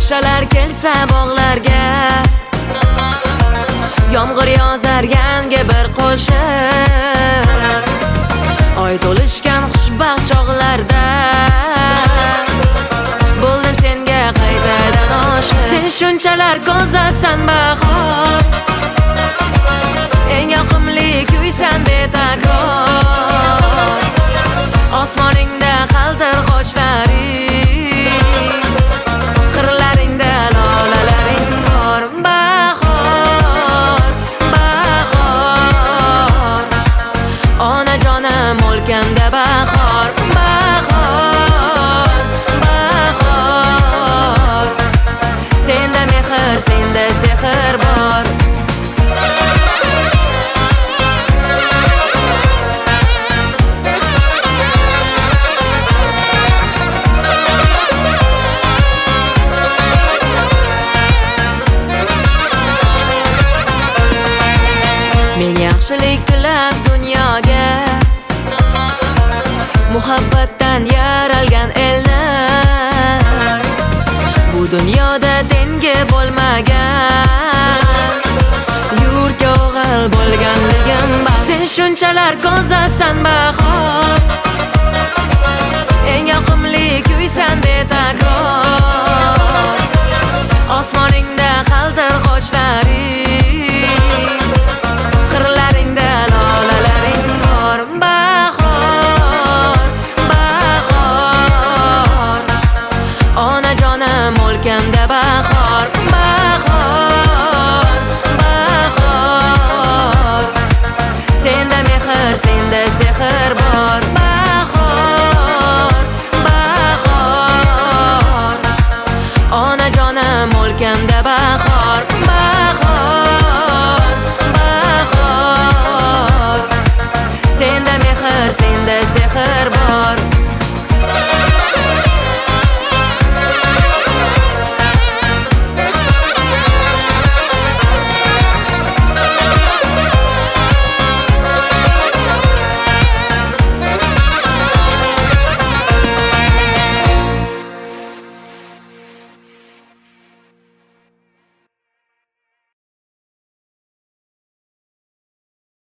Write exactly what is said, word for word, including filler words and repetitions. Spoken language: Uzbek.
Podsholar kelsa bog'larga, yomg'ir yozar yangi bir qo'shiq. Oy to'lishgan xushbaxt chog'larda bo'ldim senga qaytadan oshiq. Sen shunchalar go'zalsan bahor, eng yoqimli kuysan betakror. Osmoningda qaltir qoshlaring, qirlaringda lolalaring bor. Bahor, bahor, onajonim o'lkamda bahor. Bahor, bahor, senda mehr, senda sehr bor. Men yaxshilik tilab dunyoga, muhabbatdan yaralgan elni, bu dunyoda tengi bo'lmagan yurtga o'g'il bo'lganligim bor. Sen shunchalar go'zalsan bahor, eng yoqimli kuysan betakror. Osmoningda qaltir qoshlaring, qirlaringda lolalaring bor. Bahor, bahor, onajonim o'lkamda bahor. Bahor, bahor, senda mehr, senda sehr bor. Bahor, bahor, onajonim o'lkamda bahor. Bahor, bahor, senda mehr, senda sehr bor.